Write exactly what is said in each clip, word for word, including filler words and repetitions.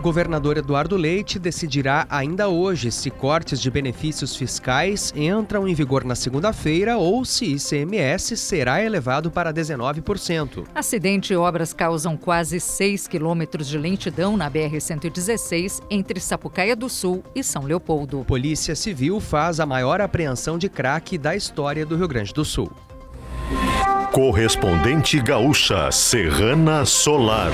Governador Eduardo Leite decidirá ainda hoje se cortes de benefícios fiscais entram em vigor na segunda-feira ou se I C M S será elevado para dezenove por cento. Acidente e obras causam quase seis quilômetros de lentidão na B R cento e dezesseis entre Sapucaia do Sul e São Leopoldo. Polícia Civil faz a maior apreensão de crack da história do Rio Grande do Sul. Correspondente gaúcha Serrana Solar.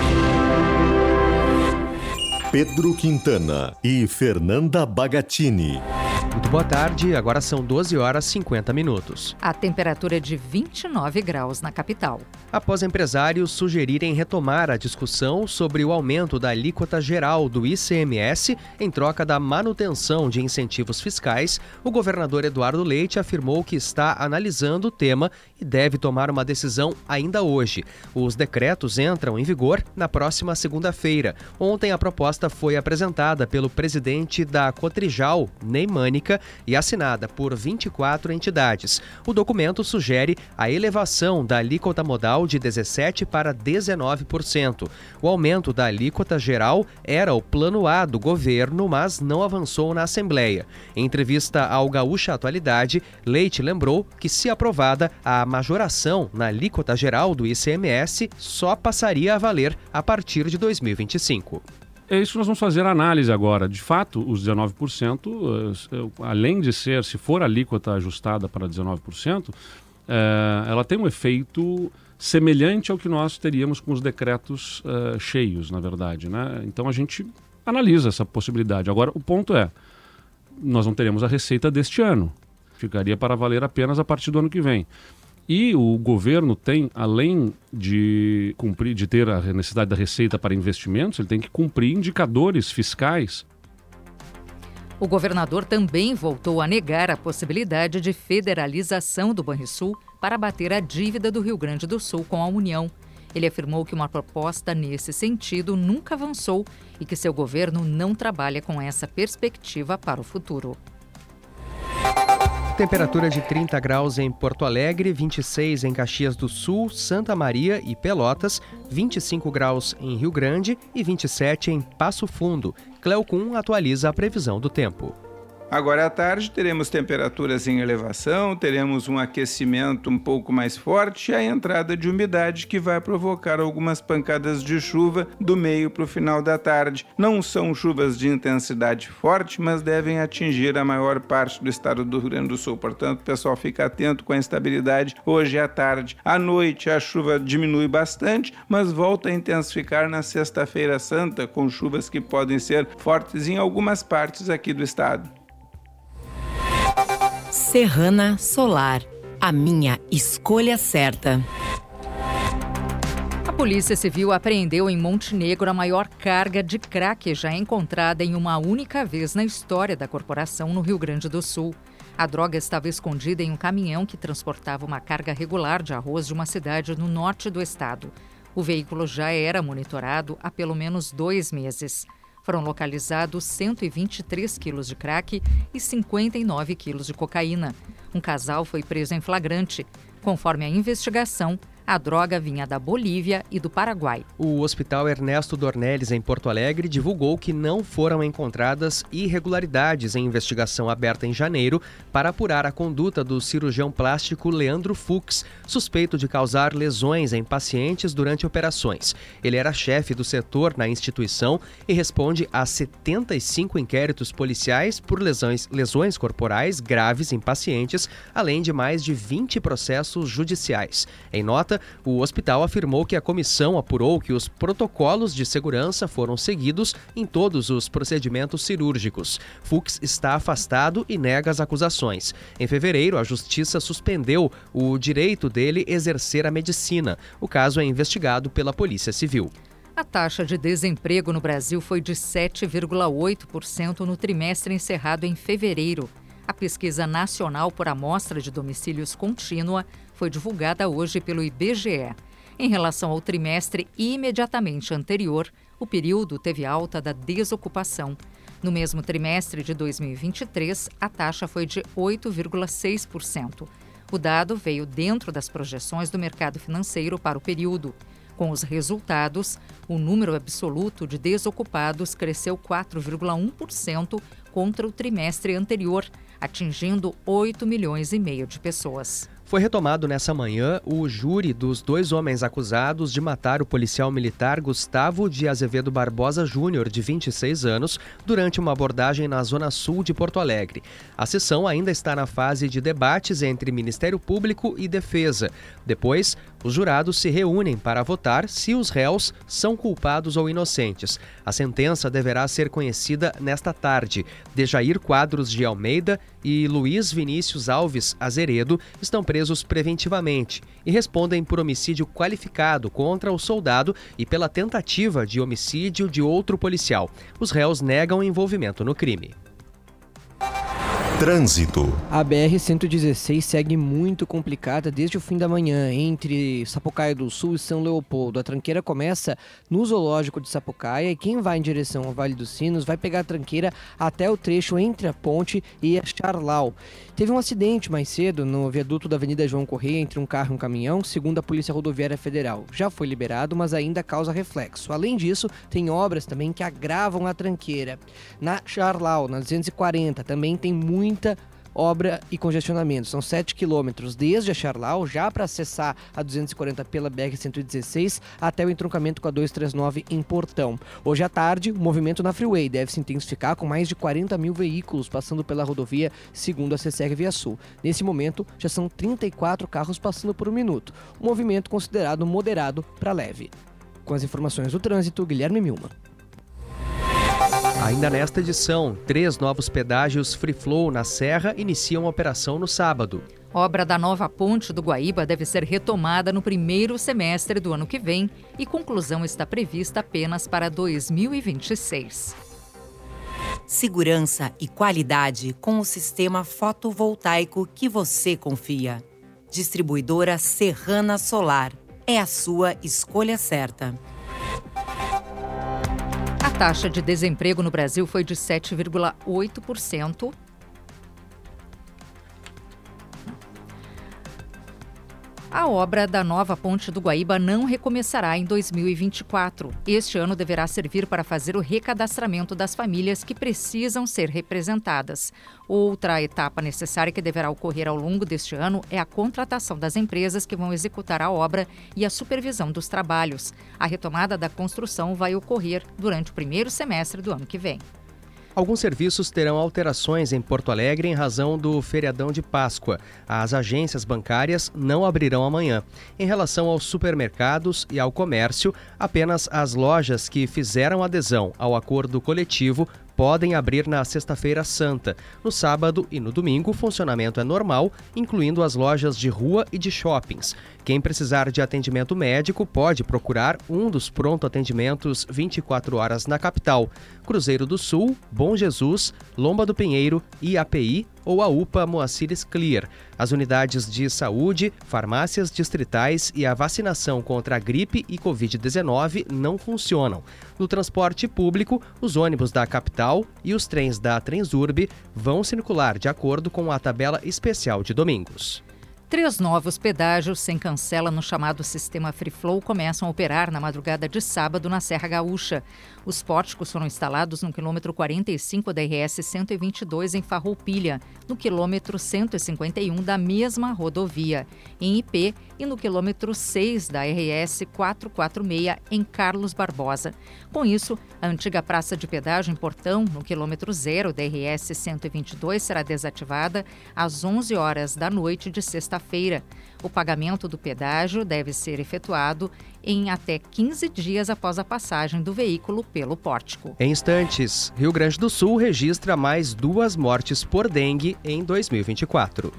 Pedro Quintana e Fernanda Bagatini. Muito boa tarde, agora são doze horas e cinquenta minutos. A temperatura é de vinte e nove graus na capital. Após empresários sugerirem retomar a discussão sobre o aumento da alíquota geral do I C M S em troca da manutenção de incentivos fiscais, o governador Eduardo Leite afirmou que está analisando o tema e deve tomar uma decisão ainda hoje. Os decretos entram em vigor na próxima segunda-feira. Ontem a proposta foi apresentada pelo presidente da Cotrijal, Ney Mânica, e assinada por vinte e quatro entidades. O documento sugere a elevação da alíquota modal de dezessete por cento para dezenove por cento. O aumento da alíquota geral era o plano A do governo, mas não avançou na Assembleia. Em entrevista ao Gaúcha Atualidade, Leite lembrou que, se aprovada, a majoração na alíquota geral do I C M S só passaria a valer a partir de dois mil e vinte e cinco. É isso que nós vamos fazer a análise agora. De fato, os dezenove por cento, além de ser, se for a alíquota ajustada para dezenove por cento, ela tem um efeito semelhante ao que nós teríamos com os decretos cheios, na verdade, né? Então a gente analisa essa possibilidade. Agora, o ponto é, nós não teremos a receita deste ano. Ficaria para valer apenas a partir do ano que vem. E o governo tem, além de cumprir, de ter a necessidade da receita para investimentos, ele tem que cumprir indicadores fiscais. O governador também voltou a negar a possibilidade de federalização do Banrisul para abater a dívida do Rio Grande do Sul com a União. Ele afirmou que uma proposta nesse sentido nunca avançou e que seu governo não trabalha com essa perspectiva para o futuro. Temperatura de trinta graus em Porto Alegre, vinte e seis em Caxias do Sul, Santa Maria e Pelotas, vinte e cinco graus em Rio Grande e vinte e sete em Passo Fundo. Cleocum atualiza a previsão do tempo. Agora à tarde teremos temperaturas em elevação, teremos um aquecimento um pouco mais forte e a entrada de umidade que vai provocar algumas pancadas de chuva do meio para o final da tarde. Não são chuvas de intensidade forte, mas devem atingir a maior parte do estado do Rio Grande do Sul. Portanto, pessoal, fica atento com a instabilidade hoje à tarde. À noite a chuva diminui bastante, mas volta a intensificar na sexta-feira santa, com chuvas que podem ser fortes em algumas partes aqui do estado. Serrana Solar, a minha escolha certa. A Polícia Civil apreendeu em Montenegro a maior carga de crack já encontrada em uma única vez na história da corporação no Rio Grande do Sul. A droga estava escondida em um caminhão que transportava uma carga regular de arroz de uma cidade no norte do estado. O veículo já era monitorado há pelo menos dois meses. Foram localizados cento e vinte e três quilos de crack e cinquenta e nove quilos de cocaína. Um casal foi preso em flagrante. Conforme a investigação, a droga vinha da Bolívia e do Paraguai. O Hospital Ernesto Dornelles, em Porto Alegre, divulgou que não foram encontradas irregularidades em investigação aberta em janeiro para apurar a conduta do cirurgião plástico Leandro Fux, suspeito de causar lesões em pacientes durante operações. Ele era chefe do setor na instituição e responde a setenta e cinco inquéritos policiais por lesões, lesões corporais graves em pacientes, além de mais de vinte processos judiciais. Em nota, o hospital afirmou que a comissão apurou que os protocolos de segurança foram seguidos em todos os procedimentos cirúrgicos. Fux está afastado e nega as acusações. Em fevereiro, a Justiça suspendeu o direito dele exercer a medicina. O caso é investigado pela Polícia Civil. A taxa de desemprego no Brasil foi de sete vírgula oito por cento no trimestre encerrado em fevereiro. A pesquisa nacional por amostra de domicílios contínua foi divulgada hoje pelo I B G E. Em relação ao trimestre imediatamente anterior, o período teve alta da desocupação. No mesmo trimestre de dois mil e vinte e três, a taxa foi de oito vírgula seis por cento. O dado veio dentro das projeções do mercado financeiro para o período. Com os resultados, o número absoluto de desocupados cresceu quatro vírgula um por cento contra o trimestre anterior, atingindo oito milhões e meio de pessoas. Foi retomado nessa manhã o júri dos dois homens acusados de matar o policial militar Gustavo de Azevedo Barbosa Júnior, de vinte e seis anos, durante uma abordagem na zona sul de Porto Alegre. A sessão ainda está na fase de debates entre Ministério Público e Defesa. Depois, os jurados se reúnem para votar se os réus são culpados ou inocentes. A sentença deverá ser conhecida nesta tarde. Dejair Quadros de Almeida e Luiz Vinícius Alves Azeredo estão presos preventivamente e respondem por homicídio qualificado contra o soldado e pela tentativa de homicídio de outro policial. Os réus negam envolvimento no crime. Trânsito. A B R cento e dezesseis segue muito complicada desde o fim da manhã, entre Sapucaia do Sul e São Leopoldo. A tranqueira começa no zoológico de Sapucaia e quem vai em direção ao Vale dos Sinos vai pegar a tranqueira até o trecho entre a ponte e a Charlau. Teve um acidente mais cedo no viaduto da Avenida João Correia entre um carro e um caminhão, segundo a Polícia Rodoviária Federal. Já foi liberado, mas ainda causa reflexo. Além disso, tem obras também que agravam a tranqueira. Na Charlau, na duzentos e quarenta, também tem muito muita obra e congestionamento. São sete quilômetros desde a Charlau, já para acessar a duzentos e quarenta pela B R cento e dezesseis, até o entroncamento com a duzentos e trinta e nove em Portão. Hoje à tarde, o movimento na Freeway deve se intensificar com mais de quarenta mil veículos passando pela rodovia, segundo a C C R Via Sul. Nesse momento, já são trinta e quatro carros passando por um minuto. Um movimento considerado moderado para leve. Com as informações do trânsito, Guilherme Milman. Ainda nesta edição, três novos pedágios Free Flow na Serra iniciam a operação no sábado. Obra da nova ponte do Guaíba deve ser retomada no primeiro semestre do ano que vem e conclusão está prevista apenas para dois mil e vinte e seis. Segurança e qualidade com o sistema fotovoltaico que você confia. Distribuidora Serrana Solar. É a sua escolha certa. A taxa de desemprego no Brasil foi de sete vírgula oito por cento. A obra da nova ponte do Guaíba não recomeçará em dois mil e vinte e quatro. Este ano deverá servir para fazer o recadastramento das famílias que precisam ser representadas. Outra etapa necessária que deverá ocorrer ao longo deste ano é a contratação das empresas que vão executar a obra e a supervisão dos trabalhos. A retomada da construção vai ocorrer durante o primeiro semestre do ano que vem. Alguns serviços terão alterações em Porto Alegre em razão do feriadão de Páscoa. As agências bancárias não abrirão amanhã. Em relação aos supermercados e ao comércio, apenas as lojas que fizeram adesão ao acordo coletivo podem abrir na Sexta-feira Santa. No sábado e no domingo, o funcionamento é normal, incluindo as lojas de rua e de shoppings. Quem precisar de atendimento médico pode procurar um dos pronto-atendimentos vinte e quatro horas na capital. Cruzeiro do Sul, Bom Jesus, Lomba do Pinheiro, I A P I ou a U P A Moacires Clear. As unidades de saúde, farmácias distritais e a vacinação contra a gripe e covid dezenove não funcionam. No transporte público, os ônibus da capital e os trens da Transurb vão circular de acordo com a tabela especial de domingos. Três novos pedágios sem cancela no chamado sistema Free Flow começam a operar na madrugada de sábado na Serra Gaúcha. Os pórticos foram instalados no quilômetro quarenta e cinco da R S cento e vinte e dois em Farroupilha, no quilômetro cento e cinquenta e um da mesma rodovia, em Ipê, e no quilômetro seis da R S quatrocentos e quarenta e seis em Carlos Barbosa. Com isso, a antiga praça de pedágio em Portão, no quilômetro zero da R S cento e vinte e dois, será desativada às onze horas da noite de sexta-feira. O pagamento do pedágio deve ser efetuado em até quinze dias após a passagem do veículo pelo pórtico. Em instantes, Rio Grande do Sul registra mais duas mortes por dengue em dois mil e vinte e quatro.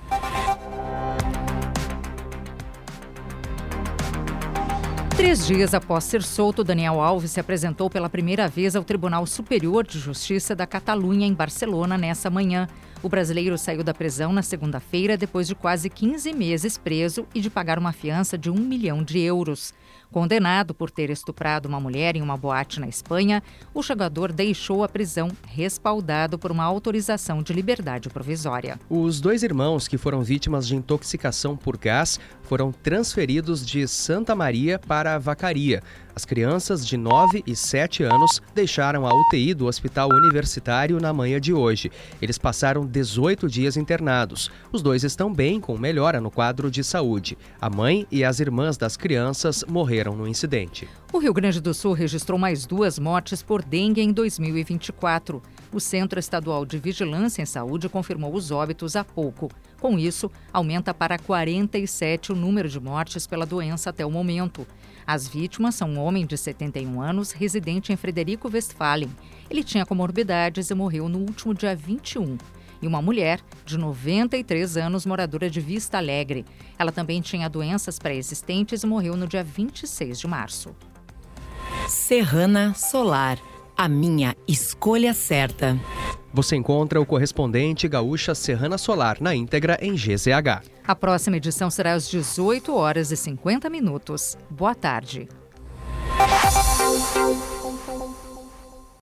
Três dias após ser solto, Daniel Alves se apresentou pela primeira vez ao Tribunal Superior de Justiça da Catalunha, em Barcelona, nessa manhã. O brasileiro saiu da prisão na segunda-feira depois de quase quinze meses preso e de pagar uma fiança de um milhão de euros. Condenado por ter estuprado uma mulher em uma boate na Espanha, o jogador deixou a prisão respaldado por uma autorização de liberdade provisória. Os dois irmãos que foram vítimas de intoxicação por gás foram transferidos de Santa Maria para Vacaria. As crianças de nove e sete anos deixaram a U T I do Hospital Universitário na manhã de hoje. Eles passaram dezoito dias internados. Os dois estão bem, com melhora no quadro de saúde. A mãe e as irmãs das crianças morreram no incidente. O Rio Grande do Sul registrou mais duas mortes por dengue em dois mil e vinte e quatro. O Centro Estadual de Vigilância em Saúde confirmou os óbitos há pouco. Com isso, aumenta para quarenta e sete o número de mortes pela doença até o momento. As vítimas são um homem de setenta e um anos, residente em Frederico Westphalen. Ele tinha comorbidades e morreu no último dia vinte e um. E uma mulher de noventa e três anos, moradora de Vista Alegre. Ela também tinha doenças pré-existentes e morreu no dia vinte e seis de março. Serrana Solar, a minha escolha certa. Você encontra o correspondente Gaúcha Serrana Solar na íntegra em G Z H. A próxima edição será às dezoito horas e cinquenta minutos. Boa tarde.